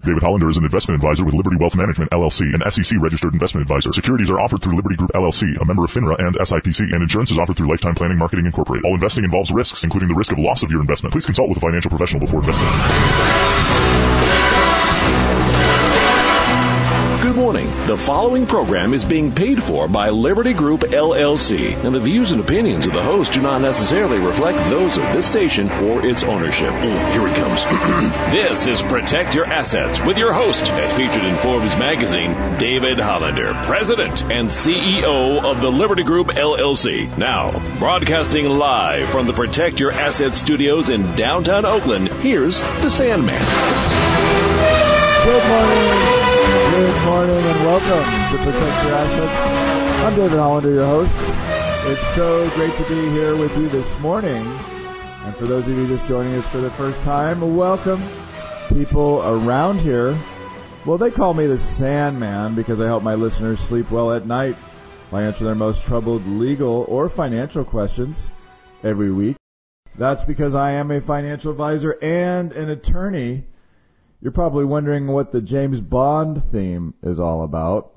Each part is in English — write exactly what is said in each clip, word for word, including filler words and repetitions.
David Hollander is an investment advisor with Liberty Wealth Management, L L C, an S E C-registered investment advisor. Securities are offered through Liberty Group, L L C, a member of FINRA and S I P C, and insurance is offered through Lifetime Planning Marketing Incorporated. All investing involves risks, including the risk of loss of your investment. Please consult with a financial professional before investing. Good morning. The following program is being paid for by Liberty Group, L L C, and the views and opinions of the host do not necessarily reflect those of this station or its ownership. Oh, here it comes. This is Protect Your Assets with your host, as featured in Forbes magazine, David Hollander, President and C E O of the Liberty Group, L L C. Now, broadcasting live from the Protect Your Assets studios in downtown Oakland, here's the Sandman. Good morning. Good morning and welcome to Protect Your Assets. I'm David Hollander, your host. It's so great to be here with you this morning. And for those of you just joining us for the first time, welcome. People around here, well, they call me the Sandman because I help my listeners sleep well at night. I answer their most troubled legal or financial questions every week. That's because I am a financial advisor and an attorney. You're probably wondering what the James Bond theme is all about.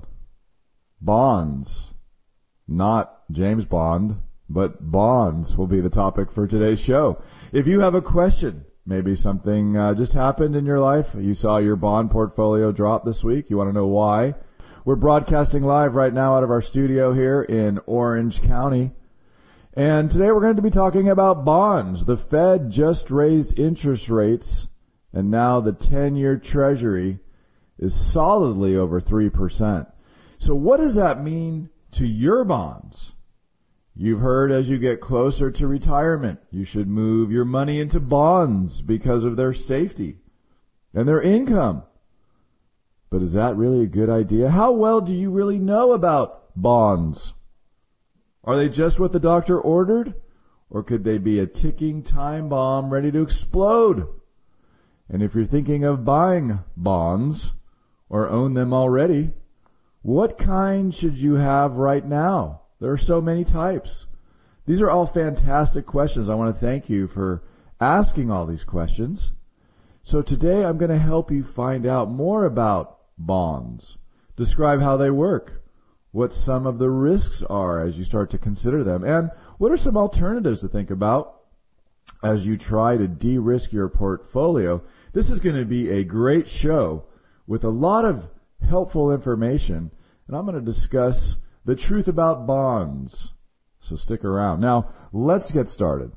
Bonds. Not James Bond, but bonds will be the topic for today's show. If you have a question, maybe something uh, just happened in your life, you saw your bond portfolio drop this week, you want to know why, we're broadcasting live right now out of our studio here in Orange County. And today we're going to be talking about bonds. The Fed just raised interest rates, and now the ten-year Treasury is solidly over three percent. So what does that mean to your bonds? You've heard as you get closer to retirement, you should move your money into bonds because of their safety and their income. But is that really a good idea? How well do you really know about bonds? Are they just what the doctor ordered? Or could they be a ticking time bomb ready to explode? And if you're thinking of buying bonds or own them already, what kind should you have right now? There are so many types. These are all fantastic questions. I want to thank you for asking all these questions. So today I'm going to help you find out more about bonds, describe how they work, what some of the risks are as you start to consider them, and what are some alternatives to think about as you try to de-risk your portfolio. This is going to be a great show with a lot of helpful information, and I'm going to discuss the truth about bonds. So stick around. Now, let's get started.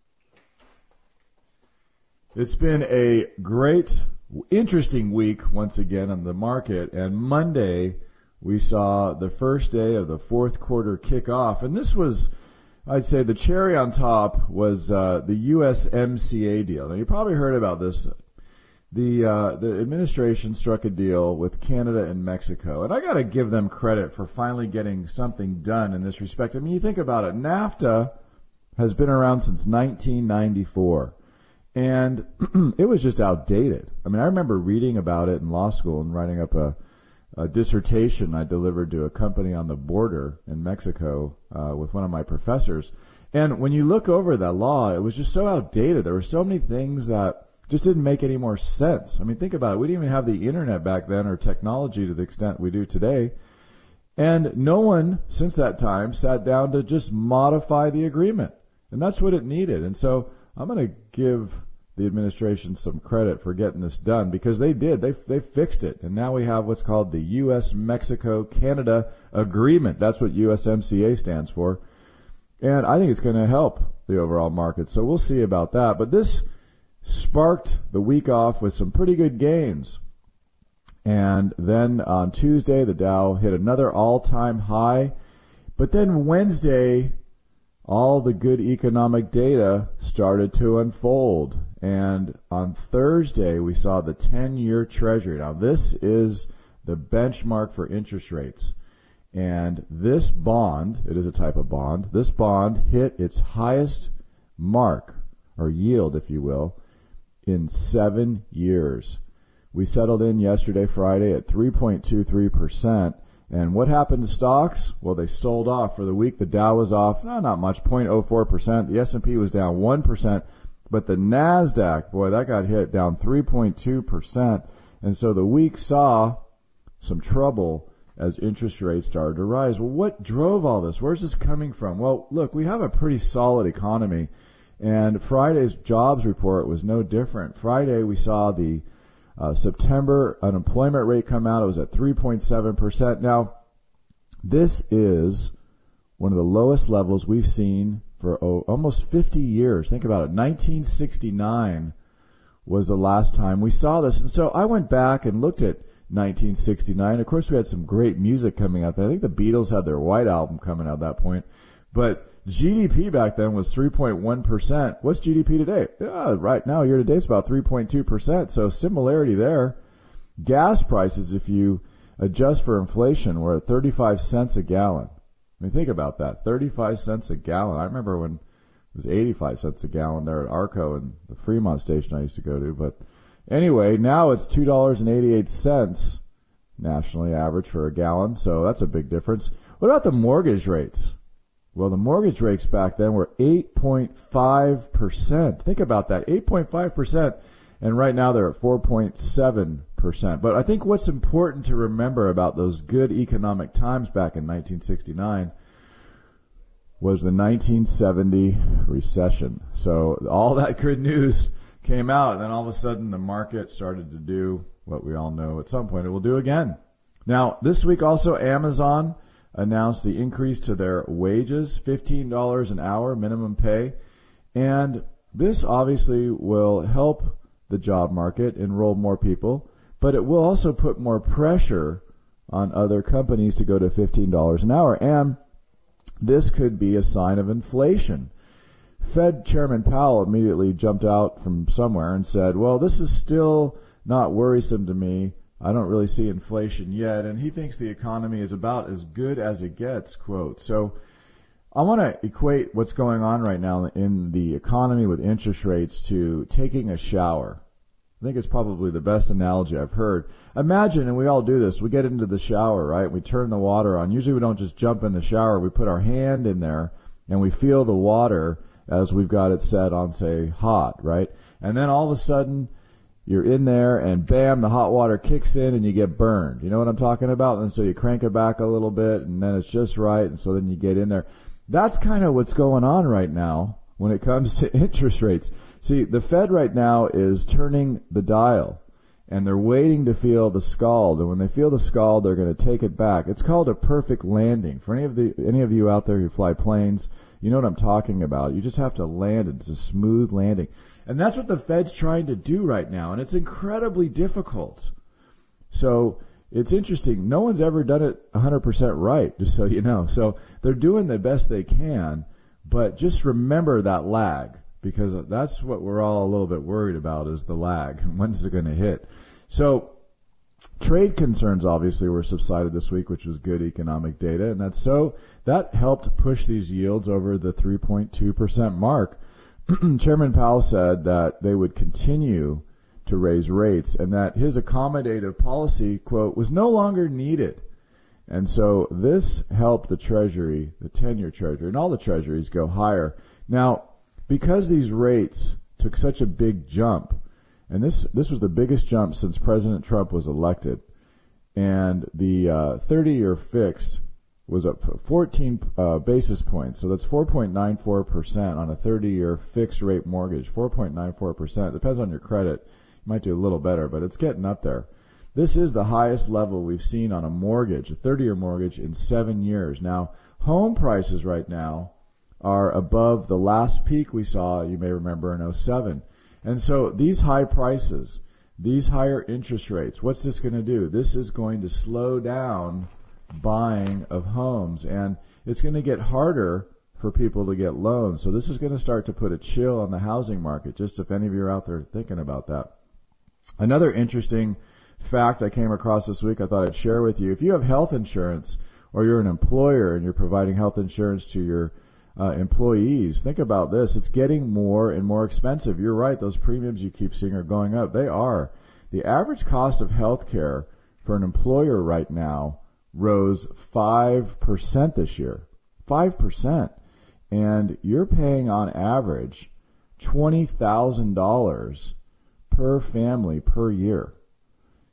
It's been a great, interesting week once again on the market, and Monday we saw the first day of the fourth quarter kick off, and this was, I'd say, the cherry on top was uh, the U S M C A deal. Now, you probably heard about this. The uh, the administration struck a deal with Canada and Mexico, and I got to give them credit for finally getting something done in this respect. I mean, you think about it, NAFTA has been around since nineteen ninety-four, and it was just outdated. I mean, I remember reading about it in law school and writing up a, a dissertation I delivered to a company on the border in Mexico uh, with one of my professors. And when you look over that law, it was just so outdated. There were so many things that just didn't make any more sense. I mean, think about it. We didn't even have the internet back then or technology to the extent we do today. And no one since that time sat down to just modify the agreement. And that's what it needed. And so I'm going to give the administration some credit for getting this done because they did. They they fixed it. And now we have what's called the U S Mexico Canada Agreement. That's what U S M C A stands for. And I think it's going to help the overall market. So we'll see about that. But this sparked the week off with some pretty good gains. And then on Tuesday, the Dow hit another all-time high. But then Wednesday, all the good economic data started to unfold. And on Thursday, we saw the ten-year Treasury. Now, this is the benchmark for interest rates. And this bond, it is a type of bond, this bond hit its highest mark, or yield, if you will, in seven years. We settled in yesterday, Friday, at three point two three percent. And what happened to stocks? Well, they sold off for the week. The Dow was off, no, not much, zero point zero four percent. The S and P was down one percent. But the NASDAQ, boy, that got hit down three point two percent. And so the week saw some trouble as interest rates started to rise. Well, what drove all this? Where's this coming from? Well, look, we have a pretty solid economy, and Friday's jobs report was no different. Friday, we saw the uh, September unemployment rate come out. It was at three point seven percent. Now, this is one of the lowest levels we've seen for oh, almost fifty years. Think about it. nineteen sixty-nine was the last time we saw this. And so I went back and looked at nineteen sixty-nine. Of course, we had some great music coming out there. I think the Beatles had their White Album coming out at that point. But G D P back then was three point one percent. What's G D P today? Yeah, right now, year to date, it's about three point two percent. So similarity there. Gas prices, if you adjust for inflation, were at thirty-five cents a gallon. I mean, think about that. thirty-five cents a gallon. I remember when it was eighty-five cents a gallon there at Arco and the Fremont station I used to go to. But anyway, now it's two dollars and eighty-eight cents nationally average for a gallon. So that's a big difference. What about the mortgage rates? Well, the mortgage rates back then were eight point five percent. Think about that, eight point five percent. And right now they're at four point seven percent. But I think what's important to remember about those good economic times back in nineteen sixty-nine was the nineteen seventy recession. So all that good news came out, and then all of a sudden the market started to do what we all know at some point it will do again. Now, this week also Amazon announced the increase to their wages, fifteen dollars an hour minimum pay. And this obviously will help the job market, enroll more people, but it will also put more pressure on other companies to go to fifteen dollars an hour. And this could be a sign of inflation. Fed Chairman Powell immediately jumped out from somewhere and said, well, this is still not worrisome to me. I don't really see inflation yet. And he thinks the economy is about as good as it gets, quote. So I want to equate what's going on right now in the economy with interest rates to taking a shower. I think it's probably the best analogy I've heard. Imagine, and we all do this, we get into the shower, right? We turn the water on. Usually we don't just jump in the shower. We put our hand in there and we feel the water as we've got it set on, say, hot, right? And then all of a sudden you're in there and bam, the hot water kicks in and you get burned. You know what I'm talking about? And so you crank it back a little bit and then it's just right. And so then you get in there. That's kind of what's going on right now when it comes to interest rates. See, the Fed right now is turning the dial, and they're waiting to feel the scald. And when they feel the scald, they're going to take it back. It's called a perfect landing. For any of the any of you out there who fly planes, you know what I'm talking about. You just have to land it. It's a smooth landing. And that's what the Fed's trying to do right now, and it's incredibly difficult. So it's interesting. No one's ever done it one hundred percent right, just so you know. So they're doing the best they can, but just remember that lag, because that's what we're all a little bit worried about, is the lag. When's it going to hit? So trade concerns obviously were subsided this week, which was good economic data, and that's so that helped push these yields over the three point two percent mark. Chairman Powell said that they would continue to raise rates and that his accommodative policy, quote, was no longer needed. And so this helped the Treasury, the ten-year Treasury, and all the Treasuries go higher. Now, because these rates took such a big jump, and this this was the biggest jump since President Trump was elected, and the uh, thirty-year fixed was up fourteen uh, basis points, so that's four point nine four percent on a thirty-year fixed-rate mortgage, four point nine four percent. Depends on your credit. You might do a little better, but it's getting up there. This is the highest level we've seen on a mortgage, a thirty-year mortgage, in seven years. Now, home prices right now are above the last peak we saw, you may remember, in oh seven. And so these high prices, these higher interest rates, what's this going to do? This is going to slow down buying of homes, and it's going to get harder for people to get loans. So this is going to start to put a chill on the housing market, just if any of you are out there thinking about that. Another interesting fact I came across this week I thought I'd share with you. If you have health insurance, or you're an employer and you're providing health insurance to your uh, employees, think about this. It's getting more and more expensive. You're right, those premiums you keep seeing are going up. They are. The average cost of health care for an employer right now rose five percent this year. five percent. And you're paying on average twenty thousand dollars per family per year.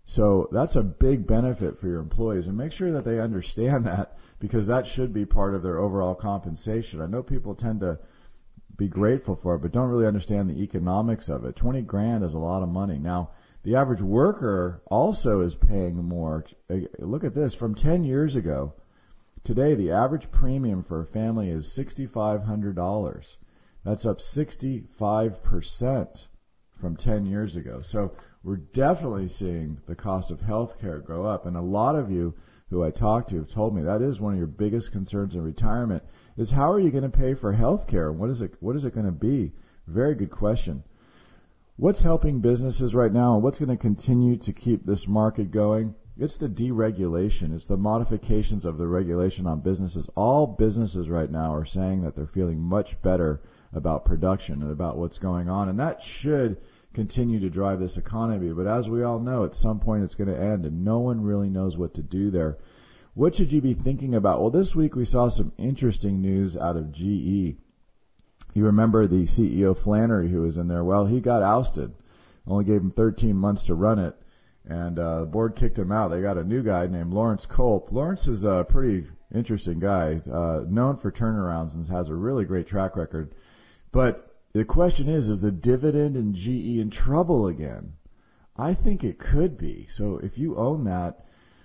So that's a big benefit for your employees, and make sure that they understand that, because that should be part of their overall compensation. I know people tend to be grateful for it, but don't really understand the economics of it. twenty grand is a lot of money. Now, the average worker also is paying more. Look at this. From ten years ago, today the average premium for a family is six thousand five hundred dollars. That's up sixty-five percent from ten years ago. So we're definitely seeing the cost of health care go up. And a lot of you who I talked to have told me that is one of your biggest concerns in retirement, is how are you going to pay for health care? What is it, what is it going to be? Very good question. What's helping businesses right now, and what's going to continue to keep this market going? It's the deregulation. It's the modifications of the regulation on businesses. All businesses right now are saying that they're feeling much better about production and about what's going on, and that should continue to drive this economy. But as we all know, at some point it's going to end, and no one really knows what to do there. What should you be thinking about? Well, this week we saw some interesting news out of G E. You remember the C E O Flannery who was in there? Well, he got ousted. Only gave him thirteen months to run it, and uh, the board kicked him out. They got a new guy named Lawrence Culp. Lawrence is a pretty interesting guy, uh, known for turnarounds and has a really great track record. But the question is, is the dividend in G E in trouble again? I think it could be. So if you own that,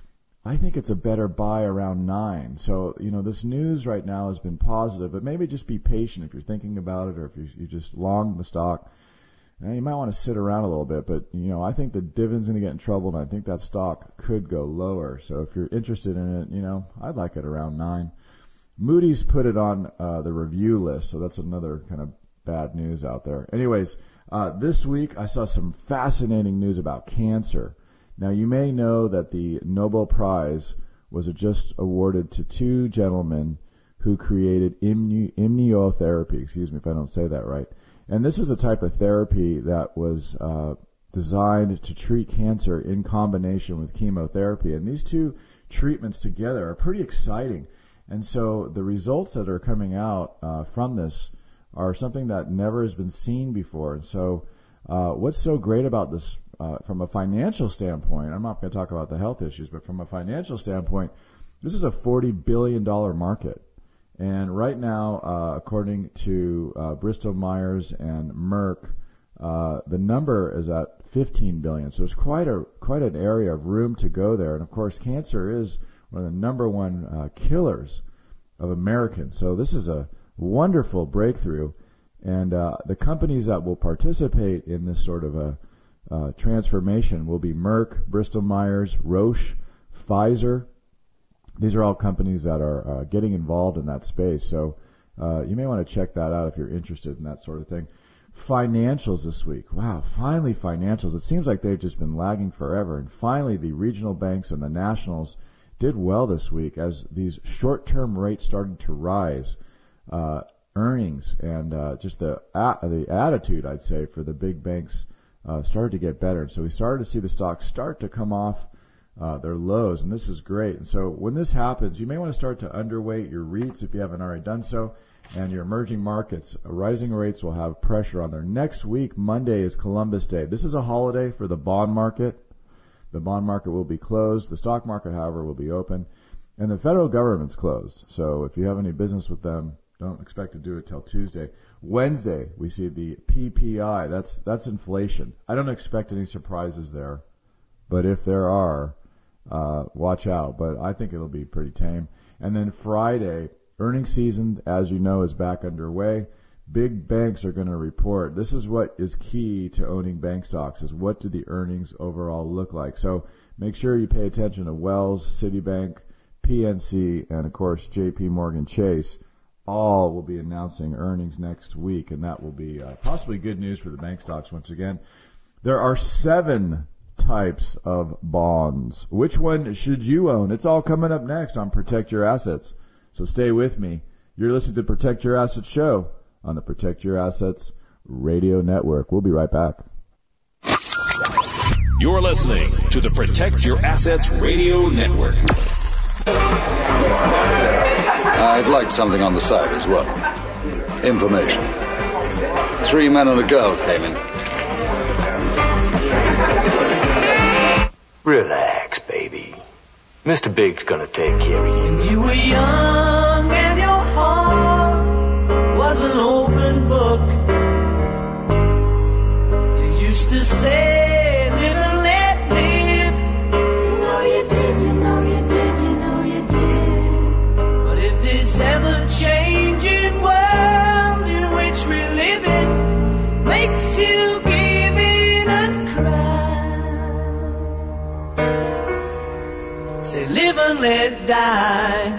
I think it's a better buy around nine. So, you know, this news right now has been positive, but maybe just be patient if you're thinking about it, or if you, you just long the stock. Now, you might want to sit around a little bit, but, you know, I think the dividend's going to get in trouble, and I think that stock could go lower. So if you're interested in it, you know, I'd like it around nine. Moody's put it on uh, the review list, so that's another kind of bad news out there. Anyways, uh, this week I saw some fascinating news about cancer. Now, you may know that the Nobel Prize was just awarded to two gentlemen who created immu- immunotherapy. Excuse me if I don't say that right. And this is a type of therapy that was uh, designed to treat cancer in combination with chemotherapy. And these two treatments together are pretty exciting. And so the results that are coming out uh, from this are something that never has been seen before. And so uh, what's so great about this uh, from a financial standpoint, I'm not going to talk about the health issues, but from a financial standpoint, this is a forty billion dollars market. And right now, uh, according to uh, Bristol Myers and Merck, uh, the number is at fifteen billion dollars. So it's quite a quite an area of room to go there. And of course, cancer is one of the number one uh, killers of Americans. So this is a wonderful breakthrough. And uh, the companies that will participate in this sort of a uh, transformation will be Merck, Bristol Myers, Roche, Pfizer. These are all companies that are uh, getting involved in that space. So uh, you may want to check that out if you're interested in that sort of thing. Financials this week. Wow, finally financials. It seems like they've just been lagging forever. And finally the regional banks and the nationals did well this week as these short-term rates started to rise. Uh, earnings and uh, just the uh, the attitude, I'd say, for the big banks uh, started to get better. And so we started to see the stocks start to come off uh, their lows, and this is great. And so when this happens, you may want to start to underweight your REITs if you haven't already done so, and your emerging markets. Rising rates will have pressure on there. Next week, Monday, is Columbus Day. This is a holiday for the bond market. The bond market will be closed. The stock market, however, will be open. And the federal government's closed. So if you have any business with them, don't expect to do it till Tuesday. Wednesday, we see the P P I. That's that's inflation. I don't expect any surprises there, but if there are, uh, watch out. But I think it'll be pretty tame. And then Friday, earnings season, as you know, is back underway. Big banks are going to report. This is what is key to owning bank stocks, is what do the earnings overall look like. So make sure you pay attention to Wells, Citibank, P N C, and of course J P Morgan Chase. All will be announcing earnings next week, and that will be uh, possibly good news for the bank stocks once again. There are seven types of bonds. Which one should you own? It's all coming up next on Protect Your Assets. So stay with me. You're listening to Protect Your Assets show on the Protect Your Assets Radio Network. We'll be right back. You're listening to the Protect Your Assets Radio Network. I'd like something on the side as well. Information. Three men and a girl came in. Relax, baby. Mister Big's gonna take care of you. When you were young and your heart was an open book, you used to say, live and let live. You know you did, you know you did, you know you did. But if this ever-changing world in which we're living makes you give in and cry, say live and let die.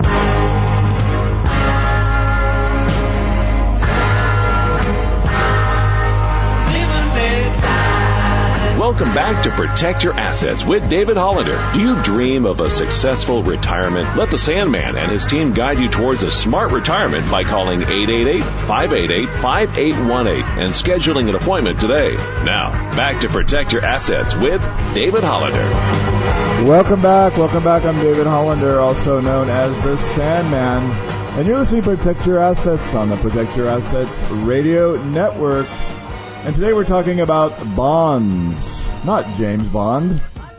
Welcome back to Protect Your Assets with David Hollander. Do you dream of a successful retirement? Let the Sandman and his team guide you towards a smart retirement by calling eight eight eight, five eight eight, five eight one eight and scheduling an appointment today. Now, back to Protect Your Assets with David Hollander. Welcome back. Welcome back. I'm David Hollander, also known as the Sandman. And you're listening to Protect Your Assets on the Protect Your Assets Radio Network. And today we're talking about bonds. Not James Bond,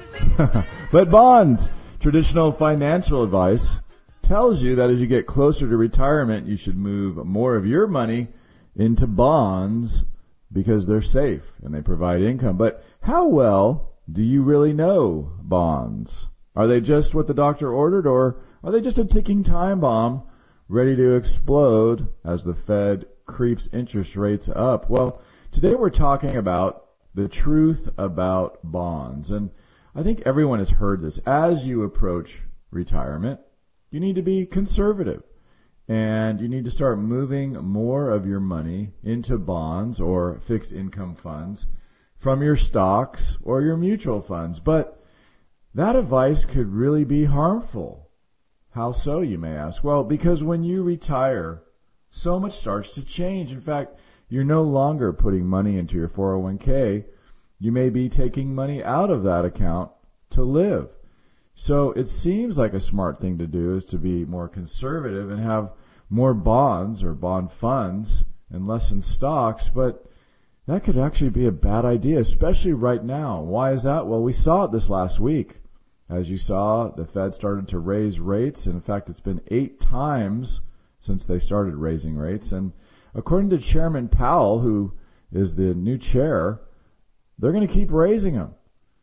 but bonds. Traditional financial advice tells you that as you get closer to retirement, you should move more of your money into bonds because they're safe and they provide income. But how well do you really know bonds? Are they just what the doctor ordered, or are they just a ticking time bomb ready to explode as the Fed creeps interest rates up? Well, today we're talking about the truth about bonds. And I think everyone has heard this. As you approach retirement, you need to be conservative. And you need to start moving more of your money into bonds or fixed income funds from your stocks or your mutual funds. But that advice could really be harmful. How so, you may ask? Well, because when you retire, so much starts to change. In fact, you're no longer putting money into your four oh one k. You may be taking money out of that account to live. So it seems like a smart thing to do is to be more conservative and have more bonds or bond funds and less in stocks, but that could actually be a bad idea, especially right now. Why is that? Well, we saw it this last week. As you saw, the Fed started to raise rates. In fact, it's been eight times since they started raising rates. And according to Chairman Powell, who is the new chair, they're going to keep raising them.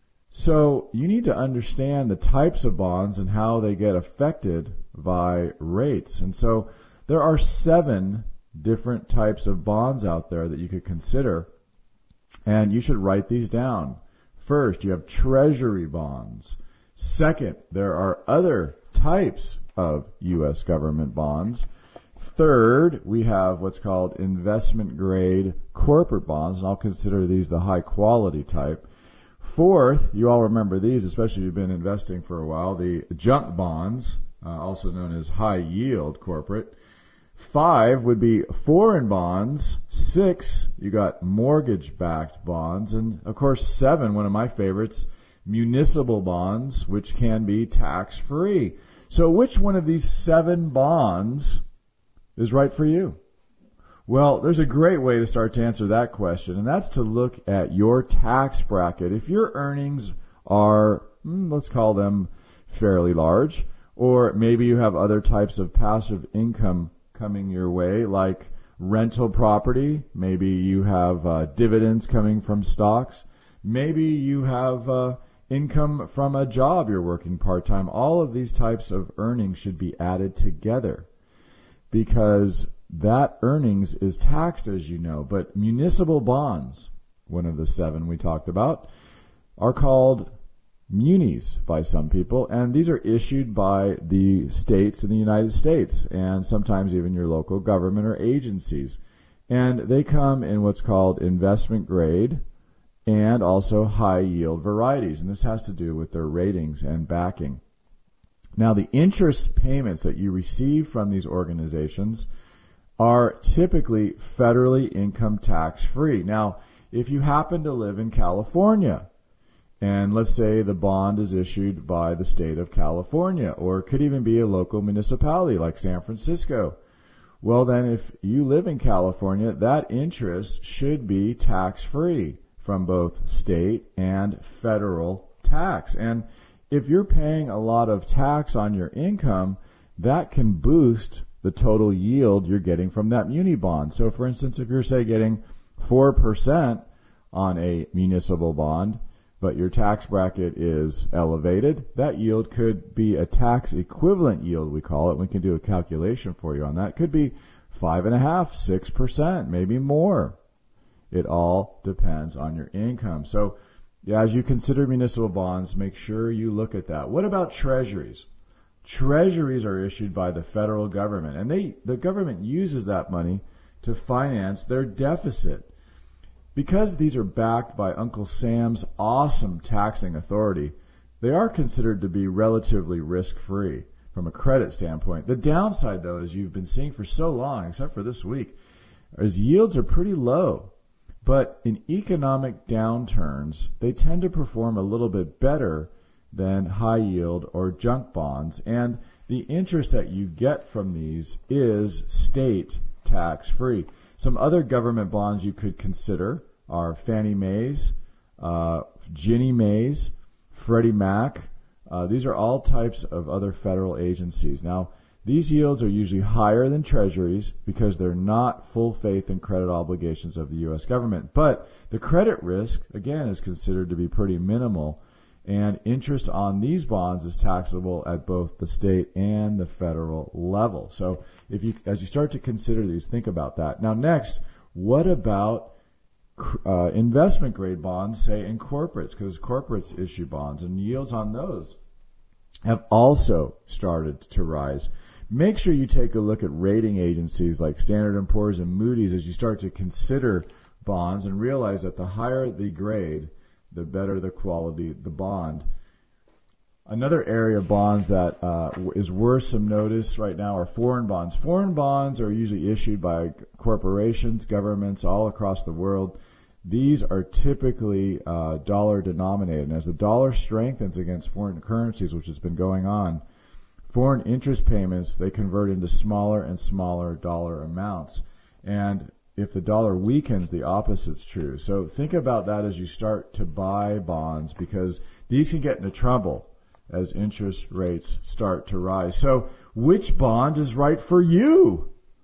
So you need to understand the types of bonds and how they get affected by rates. And so there are seven different types of bonds out there that you could consider, and you should write these down. First, you have treasury bonds. Second, there are other types of U S government bonds. Third, we have what's called investment-grade corporate bonds, and I'll consider these the high-quality type. Fourth, you all remember these, especially if you've been investing for a while, the junk bonds, uh, also known as high-yield corporate. Five would be foreign bonds. Six, you got mortgage-backed bonds. And, of course, seven, one of my favorites, municipal bonds, which can be tax-free. So which one of these seven bonds is right for you? Well, there's a great way to start to answer that question, and that's to look at your tax bracket. If your earnings are, let's call them fairly large, or maybe you have other types of passive income coming your way, like rental property, maybe you have uh, dividends coming from stocks, maybe you have uh, income from a job you're working part-time. All of these types of earnings should be added together, because that earnings is taxed, as you know. But municipal bonds, one of the seven we talked about, are called munis by some people, and these are issued by the states in the United States, and sometimes even your local government or agencies. And they come in what's called investment grade and also high yield varieties, and this has to do with their ratings and backing. Now, the interest payments that you receive from these organizations are typically federally income tax free. Now, if you happen to live in California, and let's say the bond is issued by the state of California, or it could even be a local municipality like San Francisco, well then if you live in California, that interest should be tax free from both state and federal tax. And if you're paying a lot of tax on your income, that can boost the total yield you're getting from that muni bond. So, for instance, if you're, say, getting four percent on a municipal bond, but your tax bracket is elevated, that yield could be a tax equivalent yield, we call it. We can do a calculation for you on that. It could be five and a half, six percent, maybe more. It all depends on your income. So, yeah, as you consider municipal bonds, make sure you look at that. What about treasuries? Treasuries are issued by the federal government, and they the government uses that money to finance their deficit. Because these are backed by Uncle Sam's awesome taxing authority, they are considered to be relatively risk-free from a credit standpoint. The downside, though, as you've been seeing for so long, except for this week, is yields are pretty low. But in economic downturns, they tend to perform a little bit better than high yield or junk bonds. And the interest that you get from these is state tax-free. Some other government bonds you could consider are Fannie Mae's, uh, Ginnie Mae's, Freddie Mac. Uh, these are all types of other federal agencies. Now, these yields are usually higher than treasuries because they're not full faith and credit obligations of the U S government. But the credit risk, again, is considered to be pretty minimal, and interest on these bonds is taxable at both the state and the federal level. So if you, as you start to consider these, think about that. Now, next, what about uh, investment grade bonds, say in corporates? Because corporates issue bonds, and yields on those have also started to rise. Make sure you take a look at rating agencies like Standard and Poor's and Moody's as you start to consider bonds, and realize that the higher the grade, the better the quality the bond. Another area of bonds that uh, is worth some notice right now are foreign bonds. Foreign bonds are usually issued by corporations, governments all across the world. These are typically uh, dollar denominated. And as the dollar strengthens against foreign currencies, which has been going on, foreign interest payments, they convert into smaller and smaller dollar amounts. And if the dollar weakens, the opposite's true. So think about that as you start to buy bonds, because these can get into trouble as interest rates start to rise. So which bond is right for you?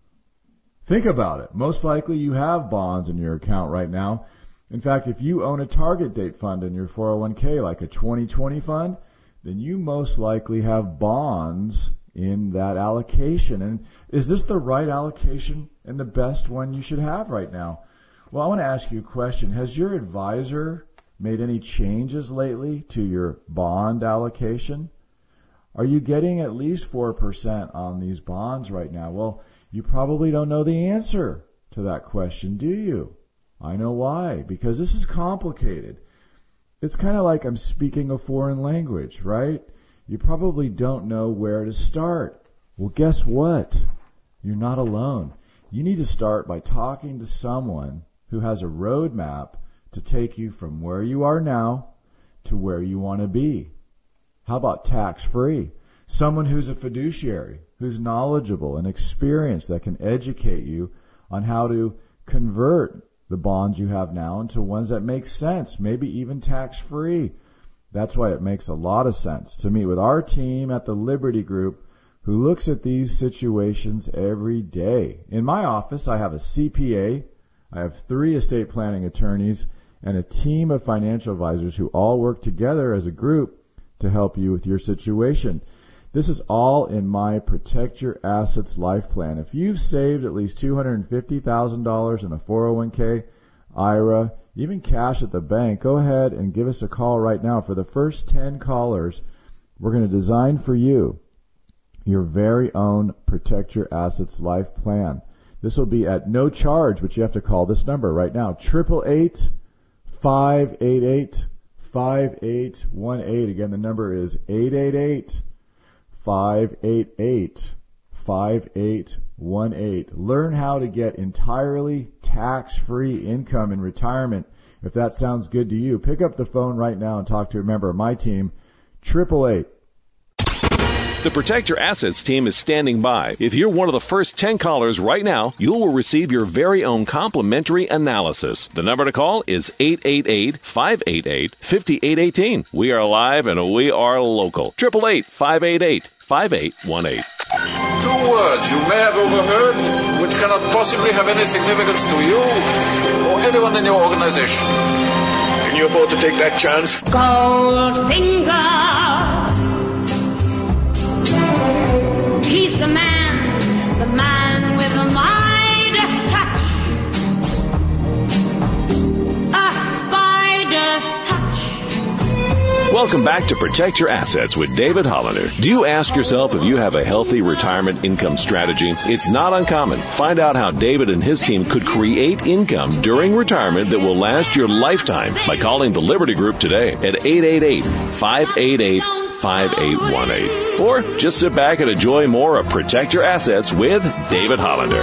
Think about it. Most likely you have bonds in your account right now. In fact, if you own a target date fund in your four oh one k, like a twenty twenty fund, then you most likely have bonds in that allocation. And is this the right allocation and the best one you should have right now? Well, I want to ask you a question. Has your advisor made any changes lately to your bond allocation? Are you getting at least four percent on these bonds right now? Well, you probably don't know the answer to that question, do you? I know why. Because this is complicated. It's kind of like I'm speaking a foreign language, right? You probably don't know where to start. Well, guess what? You're not alone. You need to start by talking to someone who has a roadmap to take you from where you are now to where you want to be. How about tax-free? Someone who's a fiduciary, who's knowledgeable and experienced, that can educate you on how to convert the bonds you have now into ones that make sense, maybe even tax-free. That's why it makes a lot of sense to meet with our team at the Liberty Group, who looks at these situations every day. In my office, I have a C P A, I have three estate planning attorneys, and a team of financial advisors who all work together as a group to help you with your situation. This is all in my Protect Your Assets Life Plan. If you've saved at least two hundred fifty thousand dollars in a four oh one k, I R A, even cash at the bank, go ahead and give us a call right now. For the first ten callers, we're going to design for you your very own Protect Your Assets Life Plan. This will be at no charge, but you have to call this number right now, eight eight eight, five eight eight, five eight one eight. Again, the number is eight eight eight, five eight eight, five eight one eight. Learn how to get entirely tax-free income in retirement. If that sounds good to you, pick up the phone right now and talk to a member of my team, eight eight eight. The Protect Your Assets team is standing by. If you're one of the first ten callers right now, you will receive your very own complimentary analysis. The number to call is eight eight eight, five eight eight, five eight one eight. We are live and we are local. eight eight eight, five eight eight, five eight one eight. Two words you may have overheard which cannot possibly have any significance to you or anyone in your organization. Can you afford to take that chance? Goldfinger, he's the man, the man with the Midas touch, a spider's touch. Welcome back to Protect Your Assets with David Hollander. Do you ask yourself if you have a healthy retirement income strategy? It's not uncommon. Find out how David and his team could create income during retirement that will last your lifetime by calling the Liberty Group today at eight eight eight, five eight eight, five eight one eight. Or just sit back and enjoy more of Protect Your Assets with David Hollander.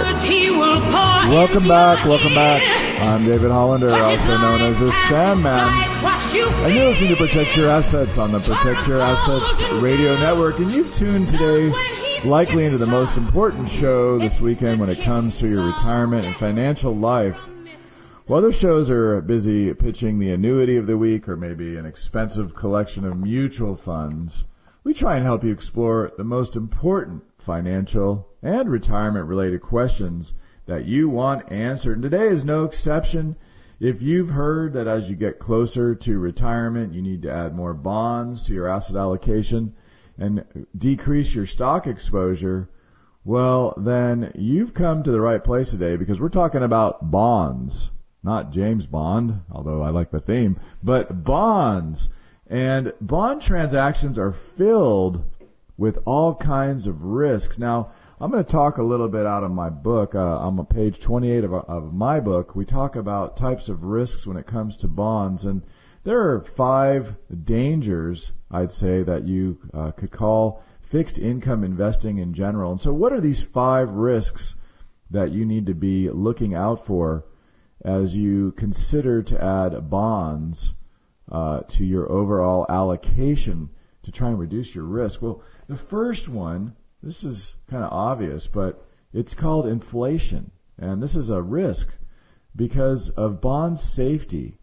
Welcome back, welcome back. I'm David Hollander, also known as the Sandman. And you're listening to Protect Your Assets on the Protect Your Assets radio network. And you've tuned today likely into the most important show this weekend when it comes to your retirement and financial life. While other shows are busy pitching the annuity of the week or maybe an expensive collection of mutual funds, we try and help you explore the most important financial and retirement-related questions that you want answered. And today is no exception. If you've heard that as you get closer to retirement, you need to add more bonds to your asset allocation and decrease your stock exposure, well, then you've come to the right place today because we're talking about bonds. Not James Bond, although I like the theme, but bonds. And bond transactions are filled with all kinds of risks. Now, I'm going to talk a little bit out of my book. Uh, on page twenty-eight of, of my book, we talk about types of risks when it comes to bonds. And there are five dangers, I'd say, that you uh, could call fixed income investing in general. And so what are these five risks that you need to be looking out for as you consider to add bonds uh, to your overall allocation to try and reduce your risk? Well, the first one, this is kind of obvious, but it's called inflation. And this is a risk because of bond safety.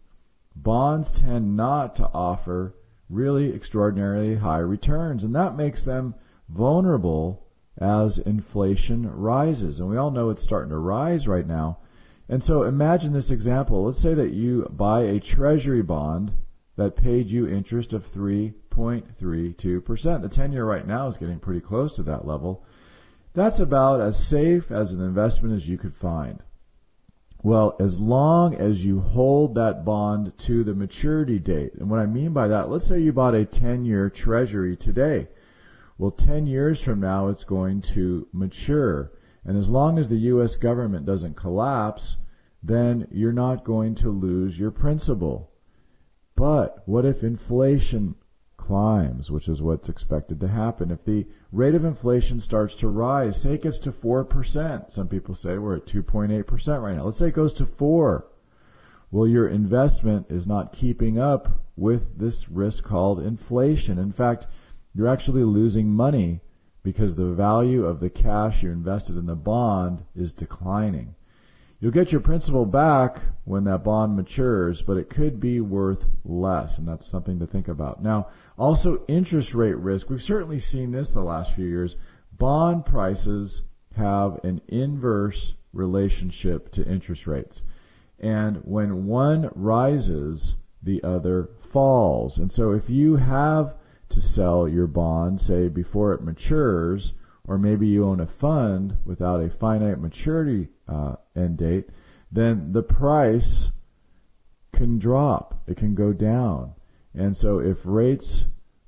Bonds tend not to offer really extraordinarily high returns, and that makes them vulnerable as inflation rises. And we all know it's starting to rise right now. And so imagine this example. Let's say that you buy a treasury bond that paid you interest of three point three two percent. The ten-year right now is getting pretty close to that level. That's about as safe as an investment as you could find. Well, as long as you hold that bond to the maturity date. And what I mean by that, let's say you bought a ten-year treasury today. Well, ten years from now, it's going to mature. And as long as the U S government doesn't collapse, then you're not going to lose your principal. But what if inflation climbs, which is what's expected to happen? If the rate of inflation starts to rise, say it gets to four percent. Some people say we're at two point eight percent right now. Let's say it goes to four. Well, your investment is not keeping up with this risk called inflation. In fact, you're actually losing money because the value of the cash you invested in the bond is declining. You'll get your principal back when that bond matures, but it could be worth less, and that's something to think about. Now, also interest rate risk. We've certainly seen this the last few years. Bond prices have an inverse relationship to interest rates. And when one rises, the other falls. And so if you have to sell your bond, say, before it matures, or maybe you own a fund without a finite maturity uh, end date, then the price can drop. It can go down. And so if rates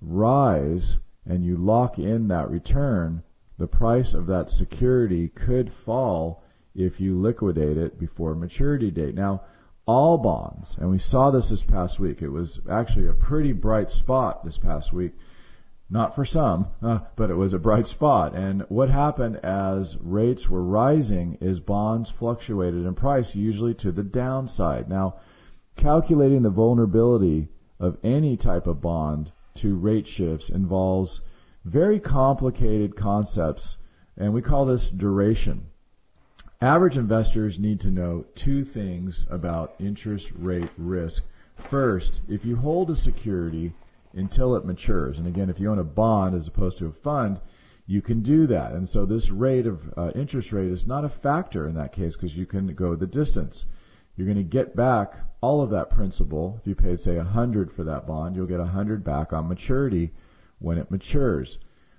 rise and you lock in that return, the price of that security could fall if you liquidate it before maturity date. Now, all bonds, and we saw this this past week. It was actually a pretty bright spot this past week. Not for some, uh, but it was a bright spot. And what happened as rates were rising is bonds fluctuated in price, usually to the downside. Now, calculating the vulnerability of any type of bond to rate shifts involves very complicated concepts, and we call this duration. Average investors need to know two things about interest rate risk. First, if you hold a security until it matures, and again, if you own a bond as opposed to a fund, you can do that. And so this rate of uh, interest rate is not a factor in that case because you can go the distance. You're going to get back all of that principal. If you paid, say, one hundred for that bond, you'll get one hundred back on maturity when it matures.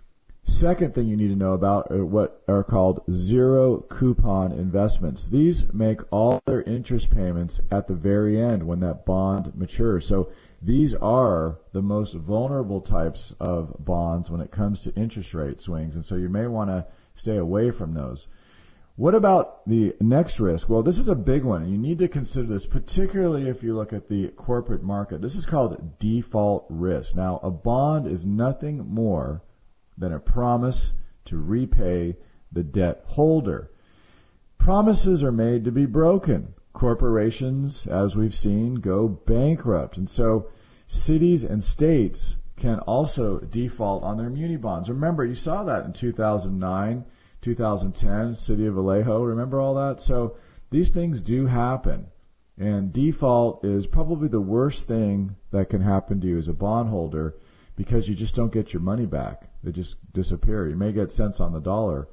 Second thing you need to know about are what are called zero coupon investments. These make all their interest payments at the very end when that bond matures. So these are the most vulnerable types of bonds when it comes to interest rate swings, and so you may want to stay away from those. What about the next risk? Well, this is a big one, and you need to consider this, particularly if you look at the corporate market. This is called default risk. Now, a bond is nothing more than a promise to repay the debt holder. Promises are made to be broken. Corporations, as we've seen, go bankrupt. And so cities and states can also default on their muni bonds. Remember, you saw that in two thousand nine, two thousand ten, City of Vallejo. Remember all that? So these things do happen. And default is probably the worst thing that can happen to you as a bondholder because you just don't get your money back. They just disappear. You may get cents on the dollar.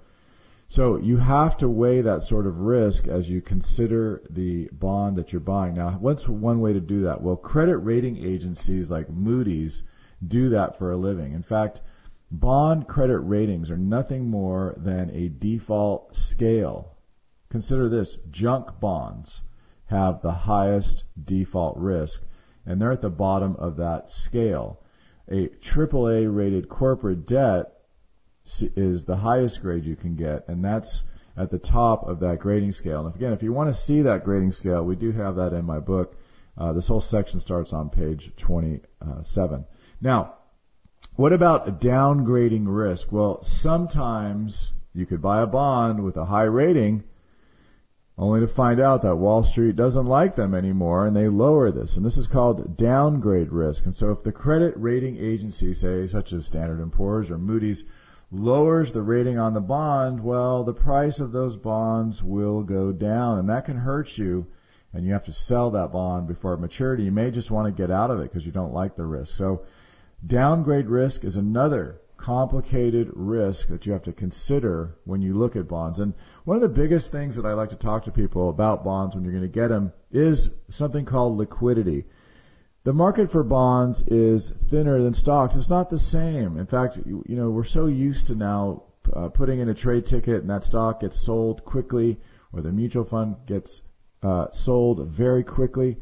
So you have to weigh that sort of risk as you consider the bond that you're buying. Now, what's one way to do that? Well, credit rating agencies like Moody's do that for a living. In fact, bond credit ratings are nothing more than a default scale. Consider this. Junk bonds have the highest default risk, and they're at the bottom of that scale. A triple A rated corporate debt is the highest grade you can get, and that's at the top of that grading scale. And again, if you want to see that grading scale, we do have that in my book. Uh, this whole section starts on page twenty-seven. Now, what about downgrading risk? Well, sometimes you could buy a bond with a high rating only to find out that Wall Street doesn't like them anymore, and they lower this. And this is called downgrade risk. And so if the credit rating agency, say, such as Standard and Poor's or Moody's, lowers the rating on the bond, well, the price of those bonds will go down, and that can hurt you, and you have to sell that bond before maturity. You may just want to get out of it because you don't like the risk. So downgrade risk is another complicated risk that you have to consider when you look at bonds. And one of the biggest things that I like to talk to people about bonds when you're going to get them is something called liquidity. The market for bonds is thinner than stocks. It's not the same. In fact, you know, we're so used to now uh, putting in a trade ticket and that stock gets sold quickly, or the mutual fund gets uh, sold very quickly.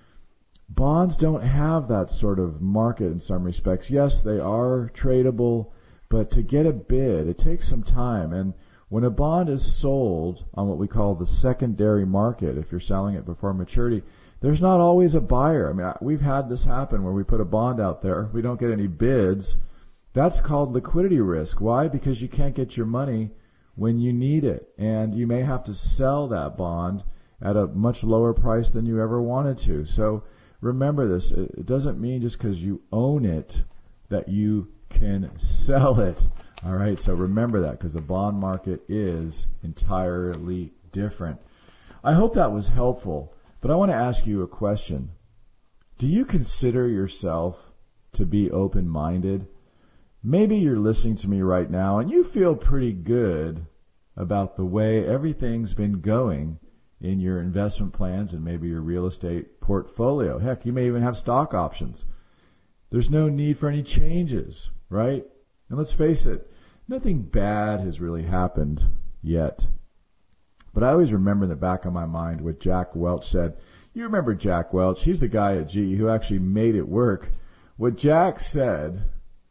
Bonds don't have that sort of market in some respects. Yes, they are tradable, but to get a bid, it takes some time. And when a bond is sold on what we call the secondary market, if you're selling it before maturity, there's not always a buyer. I mean, we've had this happen where we put a bond out there, we don't get any bids. That's called liquidity risk. Why? Because you can't get your money when you need it, and you may have to sell that bond at a much lower price than you ever wanted to. So remember this. It doesn't mean just because you own it that you can sell it. All right, so remember that, because the bond market is entirely different. I hope that was helpful, but I want to ask you a question. Do you consider yourself to be open-minded? Maybe you're listening to me right now and you feel pretty good about the way everything's been going in your investment plans and maybe your real estate portfolio. Heck, you may even have stock options. There's no need for any changes, right? And let's face it, nothing bad has really happened yet. But I always remember in the back of my mind what Jack Welch said. You remember Jack Welch? He's the guy at G E who actually made it work. What Jack said,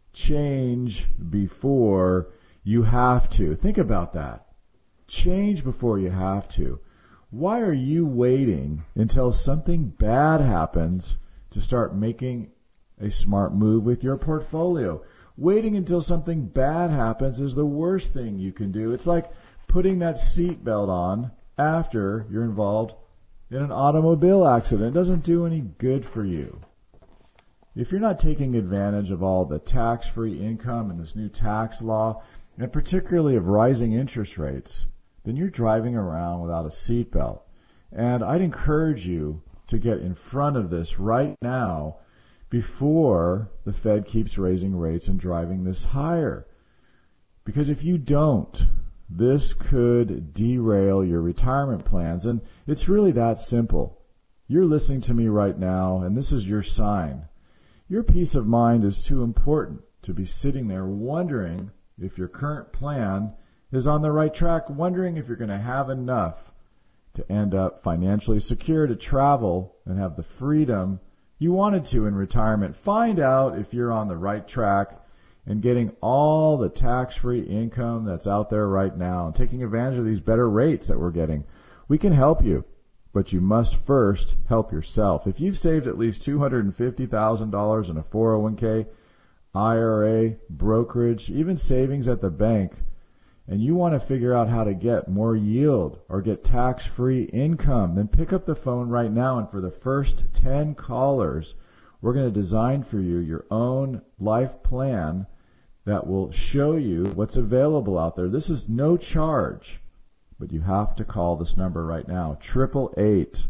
change before you have to. Think about that. Change before you have to. Why are you waiting until something bad happens to start making a smart move with your portfolio? Waiting until something bad happens is the worst thing you can do. It's like putting that seatbelt on after you're involved in an automobile accident. It doesn't do any good for you. if you're not taking advantage of all the tax-free income and this new tax law, and particularly of rising interest rates, then you're driving around without a seatbelt. And I'd encourage you to get in front of this right now before the Fed keeps raising rates and driving this higher. Because if you don't, this could derail your retirement plans. And it's really that simple. You're listening to me right now, and this is your sign. Your peace of mind is too important to be sitting there wondering if your current plan is on the right track, wondering if you're going to have enough to end up financially secure to travel and have the freedom you wanted to in retirement. Find out if you're on the right track and getting all the tax-free income that's out there right now and taking advantage of these better rates that we're getting. We can help you, but you must first help yourself. If you've saved at least two hundred fifty thousand dollars in a four oh one k, I R A, brokerage, even savings at the bank, and you want to figure out how to get more yield or get tax-free income, then pick up the phone right now, and for the first ten callers, we're going to design for you your own life plan that will show you what's available out there. This is no charge, but you have to call this number right now, eight eight eight,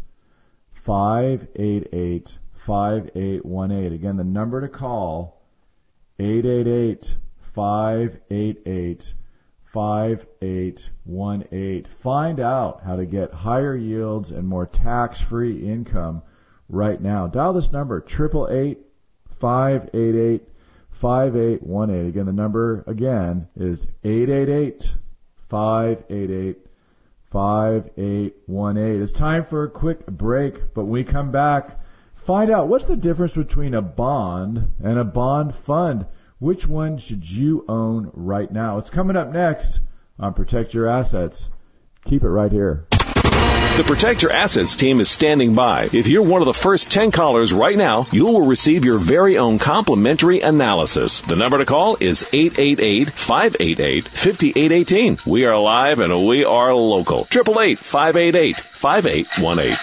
five eight eight, five eight one eight. Again, the number to call, eight eight eight, five eight eight, five eight one eight. Find out how to get higher yields and more tax-free income right now. Dial this number, eight eight eight, five eight eight, five eight one eight. Again, the number again is eight eight eight, five eight eight, five eight one eight. It's time for a quick break, but when we come back, find out what's the difference between a bond and a bond fund. Which one should you own right now? It's coming up next on Protect Your Assets. Keep it right here. The Protect Your Assets team is standing by. If you're one of the first ten callers right now, you will receive your very own complimentary analysis. The number to call is eight eight eight, five eight eight, five eight one eight. We are live and we are local. eight eight eight, five eight eight, five eight one eight.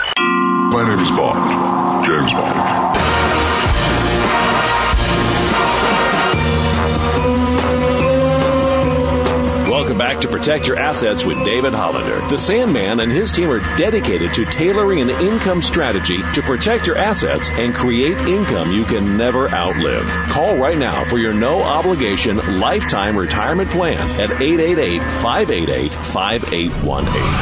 My name is Bond. James Bond. Welcome back to Protect Your Assets with David Hollander. The Sandman and his team are dedicated to tailoring an income strategy to protect your assets and create income you can never outlive. Call right now for your no-obligation lifetime retirement plan at eight eight eight, five eight eight, five eight one eight.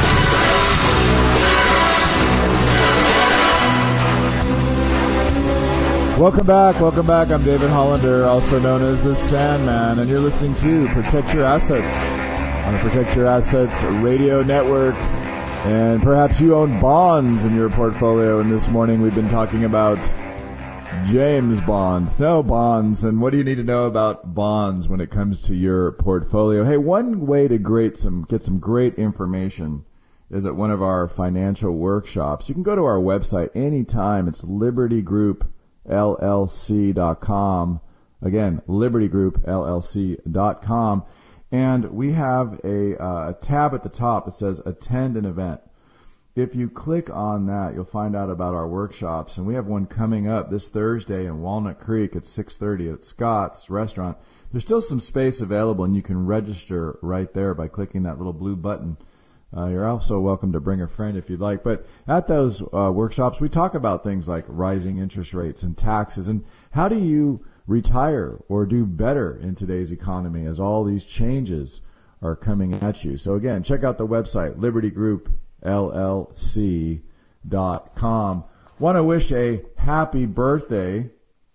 Welcome back, welcome back. I'm David Hollander, also known as the Sandman, and you're listening to Protect Your Assets on the Protect Your Assets radio network. And perhaps you own bonds in your portfolio, and this morning we've been talking about James Bond. No, bonds. And what do you need to know about bonds when it comes to your portfolio? Hey, one way to great some get some great information is at one of our financial workshops. You can go to our website anytime. It's Liberty Group L L C dot com. Again, Liberty Group L L C dot com. And we have a, uh, a tab at the top that says Attend an Event. If you click on that, you'll find out about our workshops. And we have one coming up this Thursday in Walnut Creek at six thirty at Scott's Restaurant. There's still some space available, and you can register right there by clicking that little blue button. Uh, you're also welcome to bring a friend if you'd like. But at those uh, workshops, we talk about things like rising interest rates and taxes, and how do you retire or do better in today's economy as all these changes are coming at you. So again, check out the website, Liberty Group L L C dot com. Want to wish a happy birthday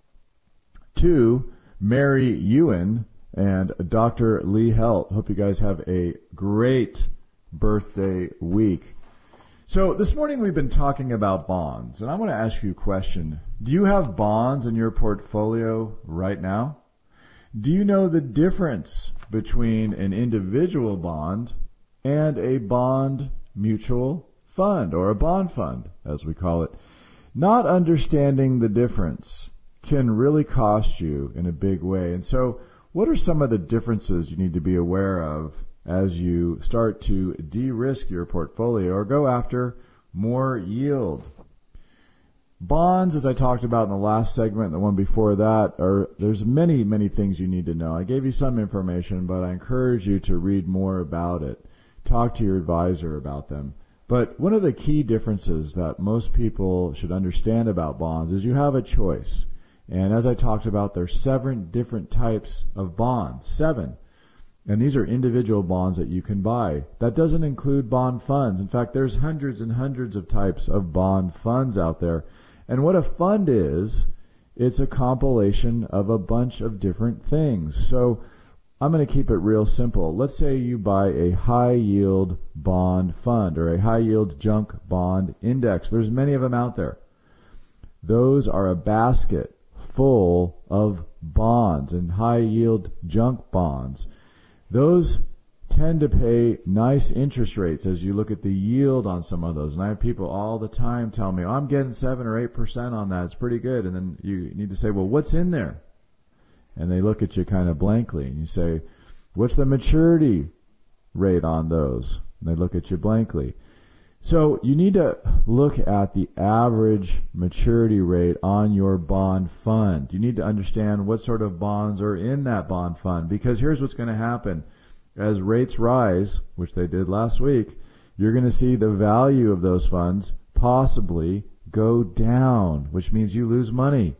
to Mary Ewan and Doctor Lee Helt. Hope you guys have a great birthday week. So this morning we've been talking about bonds, and I want to ask you a question. Do you have bonds in your portfolio right now? Do you know the difference between an individual bond and a bond mutual fund, or a bond fund, as we call it? Not understanding the difference can really cost you in a big way. And so what are some of the differences you need to be aware of as you start to de-risk your portfolio or go after more yield? Bonds, as I talked about in the last segment and the one before that, are there's many, many things you need to know. I gave you some information, but I encourage you to read more about it. Talk to your advisor about them. But one of the key differences that most people should understand about bonds is you have a choice. And as I talked about, there's seven different types of bonds. Seven. And these are individual bonds that you can buy. That doesn't include bond funds. In fact, there's hundreds and hundreds of types of bond funds out there. And what a fund is, it's a compilation of a bunch of different things. So I'm going to keep it real simple. Let's say you buy a high-yield bond fund or a high-yield junk bond index. There's many of them out there. Those are a basket full of bonds and high-yield junk bonds. Those tend to pay nice interest rates as you look at the yield on some of those. And I have people all the time tell me, oh, I'm getting seven or eight percent on that. It's pretty good. And then you need to say, well, what's in there? And they look at you kind of blankly. And you say, what's the maturity rate on those? And they look at you blankly. So you need to look at the average maturity rate on your bond fund. You need to understand what sort of bonds are in that bond fund. Because here's what's going to happen. As rates rise, which they did last week, you're going to see the value of those funds possibly go down, which means you lose money.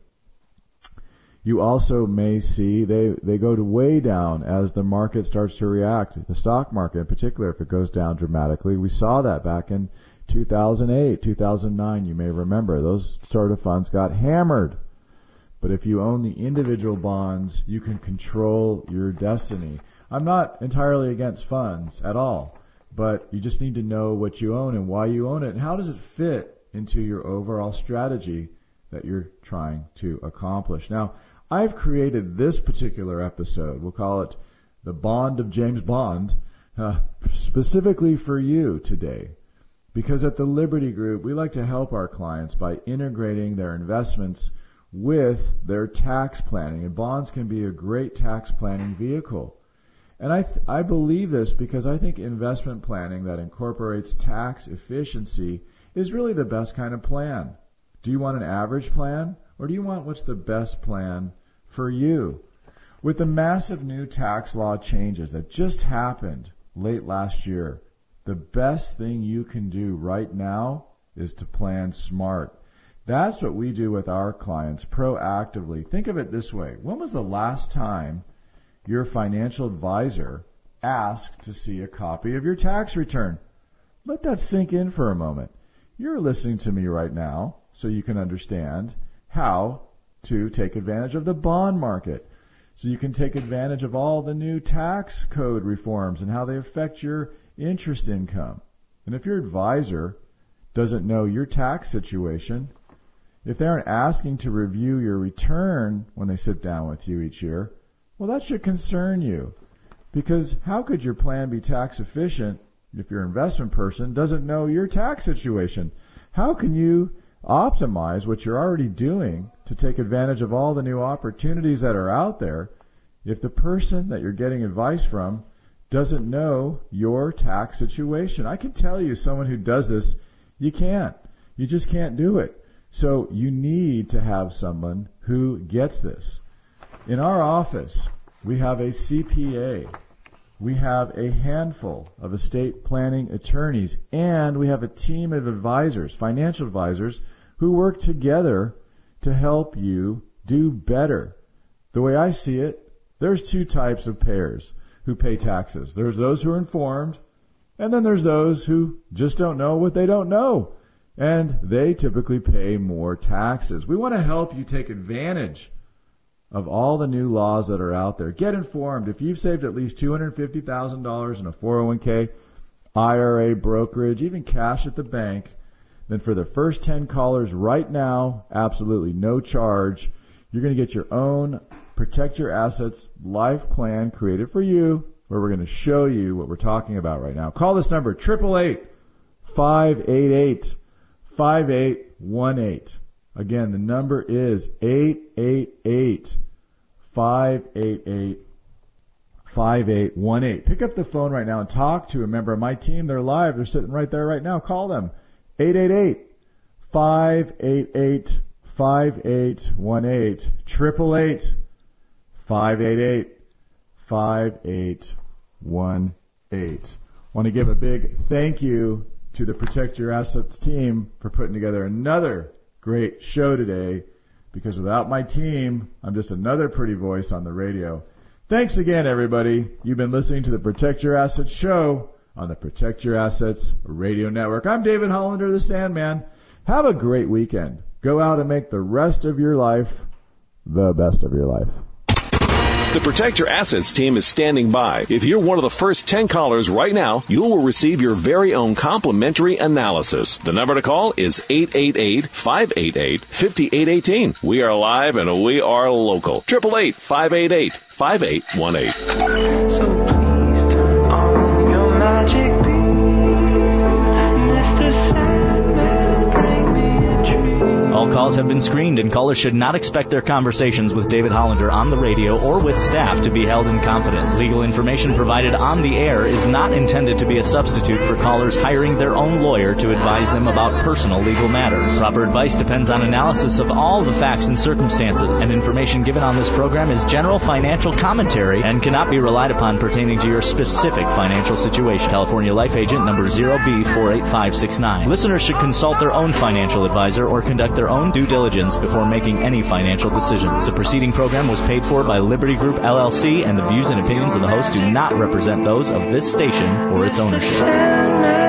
You also may see they, they go to way down as the market starts to react. The stock market in particular, if it goes down dramatically. We saw that back in two thousand eight, two thousand nine, you may remember. Those sort of funds got hammered. But if you own the individual bonds, you can control your destiny. I'm not entirely against funds at all, but you just need to know what you own and why you own it and how does it fit into your overall strategy that you're trying to accomplish. Now, I've created this particular episode, we'll call it The Bond of James Bond, uh, specifically for you today, because at the Liberty Group, we like to help our clients by integrating their investments with their tax planning, and bonds can be a great tax planning vehicle. And I th- I believe this because I think investment planning that incorporates tax efficiency is really the best kind of plan. Do you want an average plan, or do you want what's the best plan for you? With the massive new tax law changes that just happened late last year, the best thing you can do right now is to plan smart. That's what we do with our clients proactively. Think of it this way. When was the last time your financial advisor asked to see a copy of your tax return? Let that sink in for a moment. You're listening to me right now so you can understand how to take advantage of the bond market, so you can take advantage of all the new tax code reforms and how they affect your interest income. And if your advisor doesn't know your tax situation, if they aren't asking to review your return when they sit down with you each year, well, that should concern you, because how could your plan be tax efficient if your investment person doesn't know your tax situation? How can you optimize what you're already doing to take advantage of all the new opportunities that are out there if the person that you're getting advice from doesn't know your tax situation? I can tell you, someone who does this, you can't. You just can't do it. So you need to have someone who gets this. In our office, we have a C P A, we have a handful of estate planning attorneys, and we have a team of advisors, financial advisors, who work together to help you do better. The way I see it, there's two types of payers who pay taxes. There's those who are informed, and then there's those who just don't know what they don't know, and they typically pay more taxes. We want to help you take advantage of all the new laws that are out there. Get informed. If you've saved at least two hundred fifty thousand dollars in a four oh one k, I R A, brokerage, even cash at the bank, then for the first ten callers right now, absolutely no charge, you're going to get your own Protect Your Assets life plan created for you, where we're going to show you what we're talking about right now. Call this number, eight eight eight, five eight eight, five eight one eight. Again, the number is eight eight eight, five eight eight, five eight one eight. Pick up the phone right now and talk to a member of my team. They're live. They're sitting right there right now. Call them. eight eight eight, five eight eight, five eight one eight, triple eight, five eight eight, five eight one eight. Want to give a big thank you to the Protect Your Assets team for putting together another great show today, because without my team, I'm just another pretty voice on the radio. Thanks again, everybody. You've been listening to the Protect Your Assets show on the Protect Your Assets Radio Network. I'm David Hollander, the Sandman. Have a great weekend. Go out and make the rest of your life the best of your life. The Protect Your Assets team is standing by. If you're one of the first ten callers right now, you will receive your very own complimentary analysis. The number to call is eight eight eight, five eight eight, five eight one eight. We are live and we are local. eight eight eight, five eight eight, five eight one eight. So please turn on your magic beam, Mister Sandman, bring me a dream. All calls have been screened, and callers should not expect their conversations with David Hollander on the radio or with staff to be held in confidence. Legal information provided on the air is not intended to be a substitute for callers hiring their own lawyer to advise them about personal legal matters. Proper advice depends on analysis of all the facts and circumstances, and information given on this program is general financial commentary and cannot be relied upon pertaining to your specific financial situation. California Life Agent number zero B four eight five six nine. Listeners should consult their own financial advisor or conduct their own due diligence before making any financial decisions. The preceding program was paid for by Liberty Group L L C, and the views and opinions of the host do not represent those of this station or its ownership.